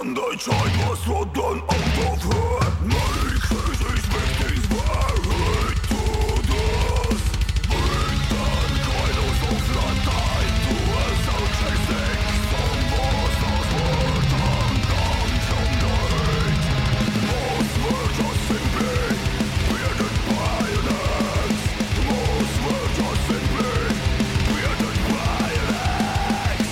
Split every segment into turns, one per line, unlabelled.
and the child was rotten out of her. Mary cases with his very to this. Bring them kilos of blood tied to a self-chasing. Some was as word and down from the hate. Most were just simply bearded violence. Most were just simply bearded violence.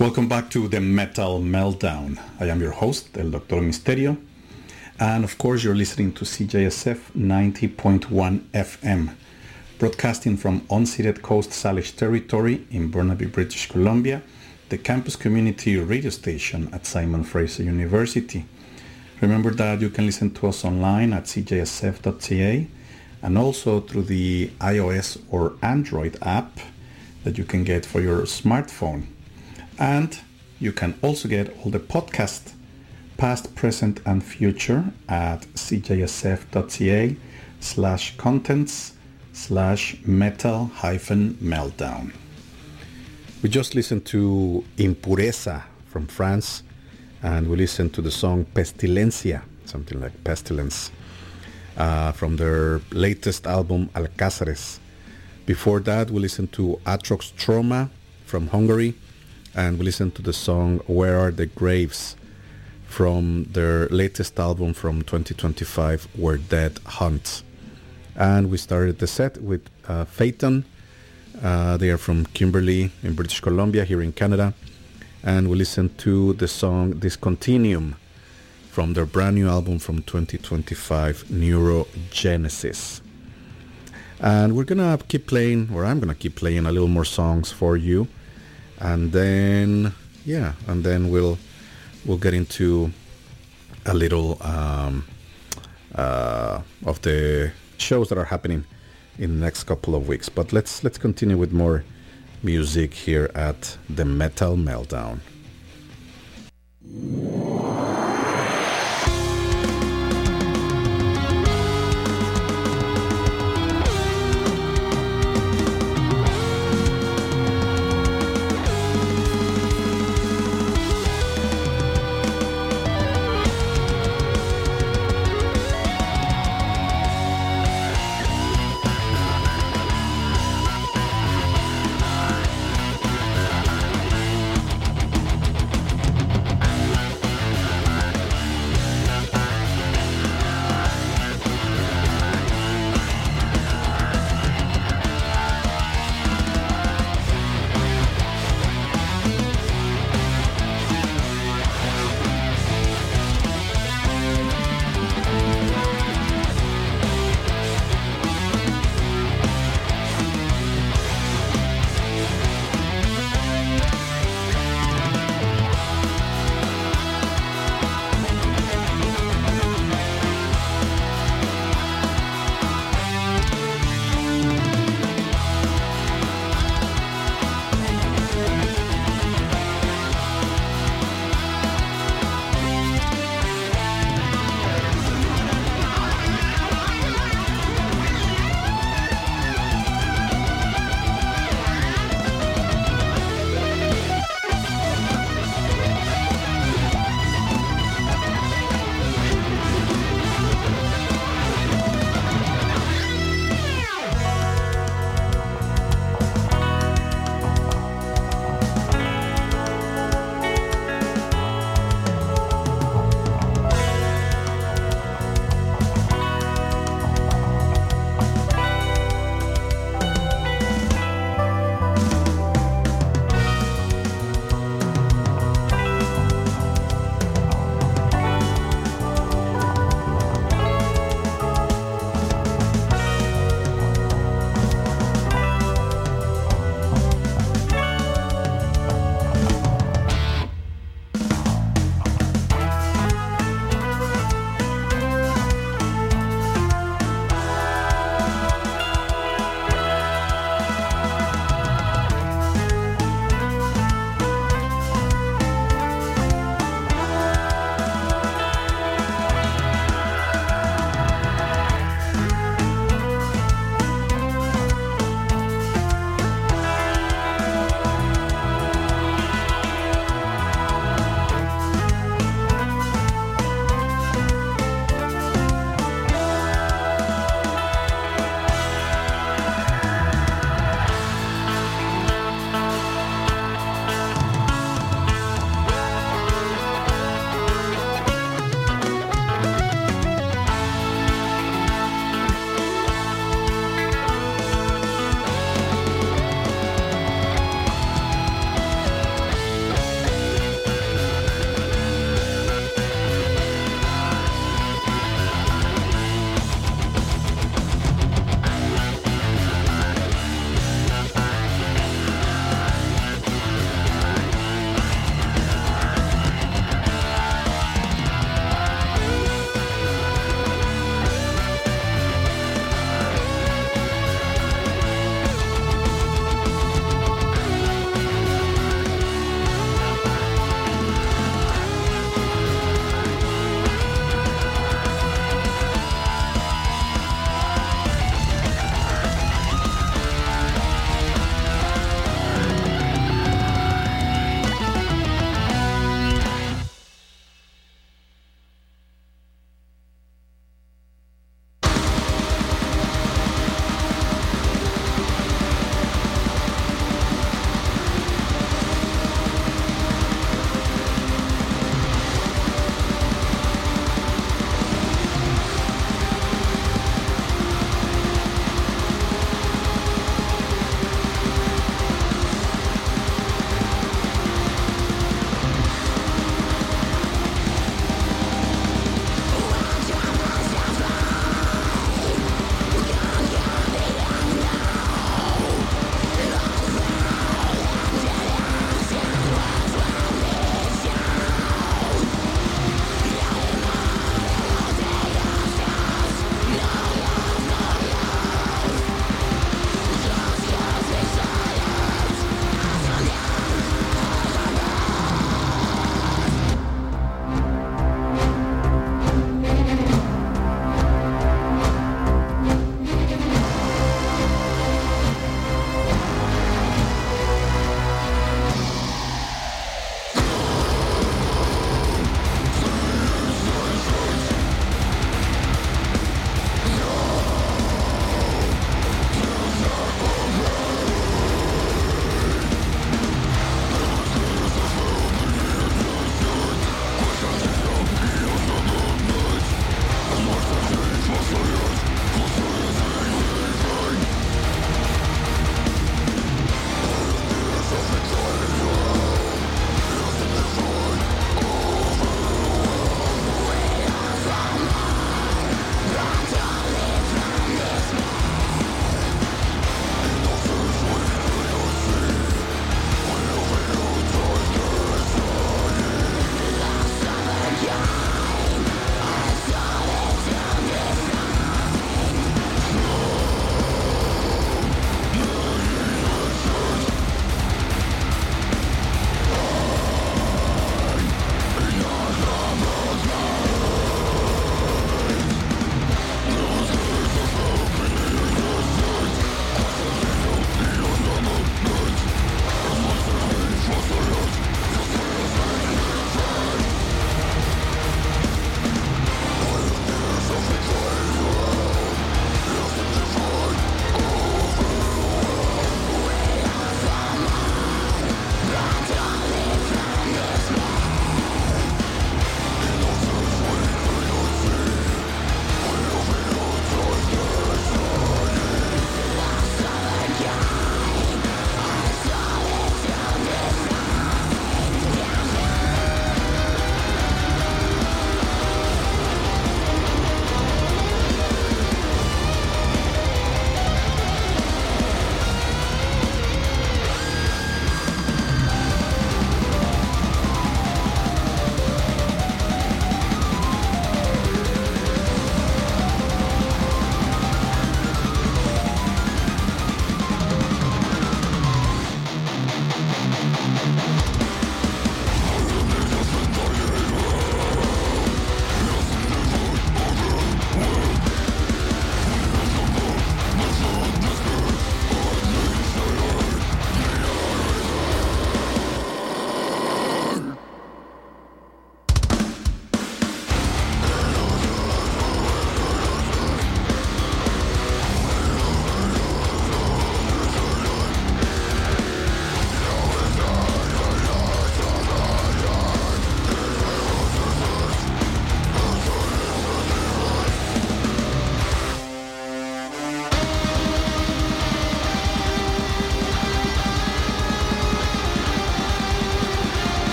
Welcome back to the Metal Meltdown. I am your host, El Doctor Misterio. And of course, you're listening to CJSF 90.1 FM, broadcasting from unceded Coast Salish territory in Burnaby, British Columbia, the campus community radio station at Simon Fraser University. Remember that you can listen to us online at cjsf.ca and also through the iOS or Android app that you can get for your smartphone. And you can also get all the podcasts, past, present, and future at cjsf.ca/contents/metal-meltdown. We just listened to Impureza from France, and we listened to the song Pestilencia, something like pestilence, from their latest album Alcázares. Before that, we listened to Atrox Trauma from Hungary, and we listened to the song Where Are the Graves from their latest album from 2025, Where Dead Hunt. And we started the set with Phaeton. They are from Kimberley in British Columbia, here in Canada. And we listened to the song Discontinuum from their brand new album from 2025, Neurogenesis. And we're gonna keep playing, or I'm gonna keep playing a little more songs for you. And then, we'll get into a little of the shows that are happening in the next couple of weeks. But let's continue with more music here at the Metal Meltdown.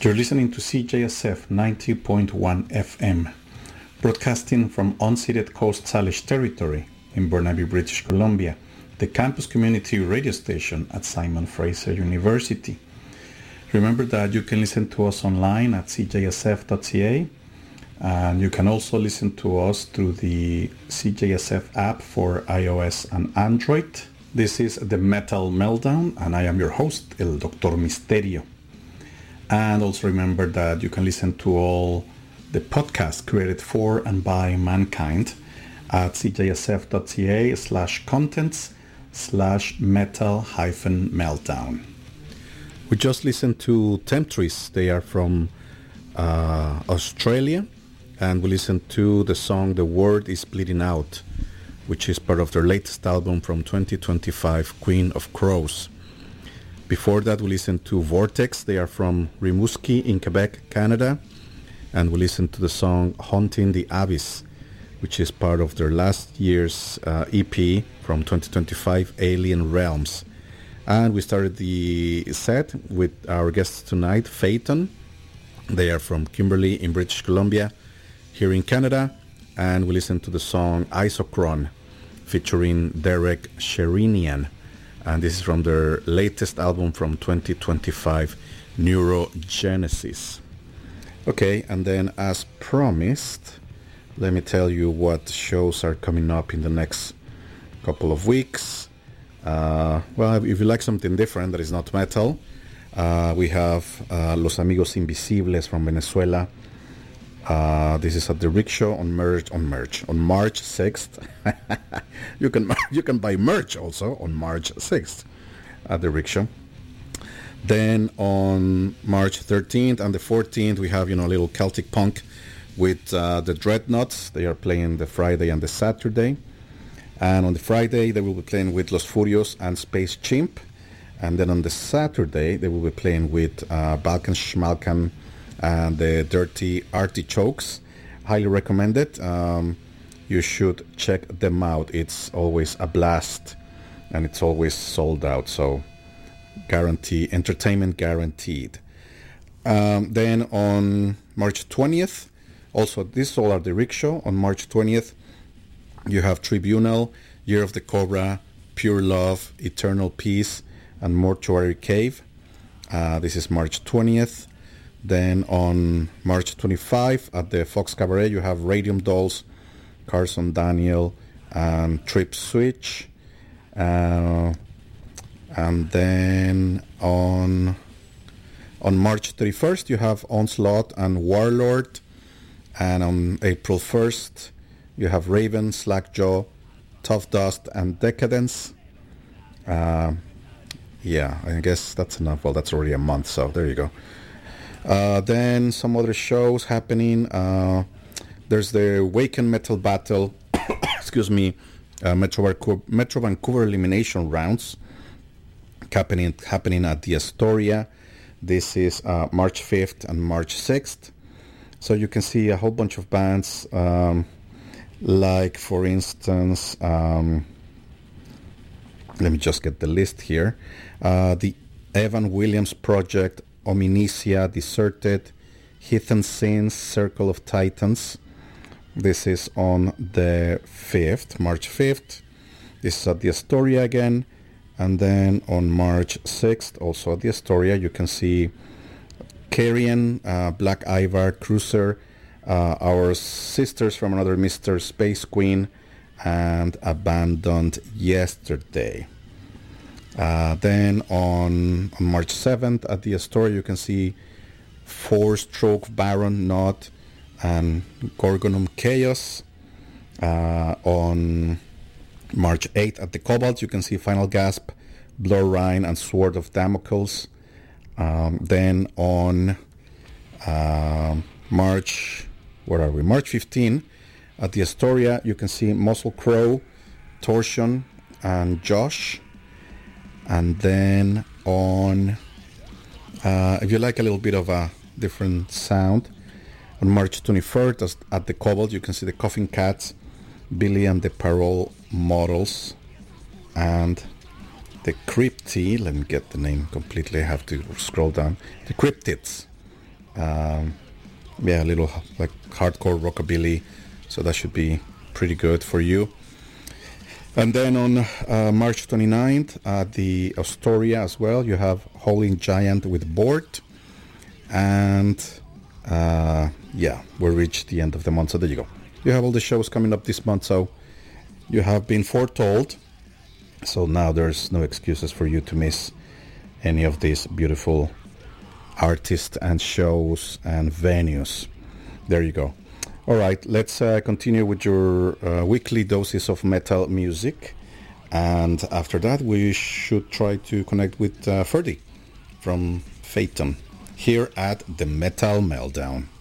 You're listening to CJSF 90.1 FM, broadcasting from unceded Coast Salish territory in Burnaby, British Columbia, the campus community radio station at Simon Fraser University. Remember that you can listen to us online at cjsf.ca, and you can also listen to us through the CJSF app for iOS and Android. This is the Metal Meltdown, and I am your host, El Doctor Misterio. And also remember that you can listen to all the podcasts created for and by mankind at cjsf.ca/contents/metal-meltdown. We just listened to Temptress. They are from Australia, and we listened to the song The Word is Bleeding Out, which is part of their latest album from 2025, Queen of Crows. Before that, we listened to Vortex. They are from Rimouski in Quebec, Canada. And we listened to the song Haunting the Abyss, which is part of their last year's EP from 2025, Alien Realms. And we started the set with our guests tonight, Phaeton. They are from Kimberley in British Columbia, here in Canada. And we listened to the song Isochron, featuring Derek Sherinian. And this is from their latest album from 2025, Neurogenesis. Okay, and then as promised, let me tell you what shows are coming up in the next couple of weeks. Well, if you like something different that is not metal, we have Los Amigos Invisibles from Venezuela. This is at the Rickshaw on March 6th. You can buy merch also on March 6th at the Rickshaw. Then on March 13th and the 14th we have a little Celtic punk with the Dreadnoughts. They are playing the Friday and the Saturday. And on the Friday they will be playing with Los Furios and Space Chimp. And then on the Saturday they will be playing with Balkan Schmalkan and the Dirty Artichokes. Highly recommended. You should check them out. It's always a blast and it's always sold out, so entertainment guaranteed. Then on March 20th, also this all at the Rickshaw. On March 20th you have Tribunal, Year of the Cobra, Pure Love, Eternal Peace and Mortuary Cave. This is March 20th. Then on March 25 at the Fox Cabaret you have Radium Dolls, Carson Daniel and Trip Switch. And then on March 31st you have Onslaught and Warlord. And on April 1st you have Raven, Slackjaw, Tough Dust and Decadence. Yeah, I guess that's enough. Well, that's already a month, so there you go. Then some other shows happening. There's the Waken Metal Battle, excuse me, Metro Vancouver Elimination Rounds happening at the Astoria. This is March 5th and March 6th. So you can see a whole bunch of bands, like for instance, let me just get the list here. The Evan Williams Project, Omnicia, Deserted, Heathen Sins, Circle of Titans. This is on the 5th, March 5th. This is at the Astoria again. And then on March 6th, also at the Astoria, you can see Carrion, Black Ivar, Cruiser, Our Sisters from Another Mr. Space Queen, and Abandoned Yesterday. Then on March 7th at the Astoria, you can see Four-Stroke Baron, Nod, and Gorgonum Chaos. On March 8th at the Cobalt, you can see Final Gasp, Blur Rhine, and Sword of Damocles. Then on March 15 at the Astoria, you can see Muscle Crow, Torsion, and Josh. And then on, if you like a little bit of a different sound, on March 23rd at the Cobalt, you can see the Coffin Cats, Billy and the Parole Models, and the Crypti. Let me get the name completely. I have to scroll down. The Cryptids. Yeah, a little like hardcore rockabilly. So that should be pretty good for you. And then on March 29th at the Astoria as well, you have Howling Giant with Bored. And yeah, we reached the end of the month. So there you go. You have all the shows coming up this month. So you have been foretold. So now there's no excuses for you to miss any of these beautiful artists and shows and venues. There you go. All right, let's continue with your weekly doses of metal music. And after that, we should try to connect with Ferdy from Phaeton here at the Metal Meltdown.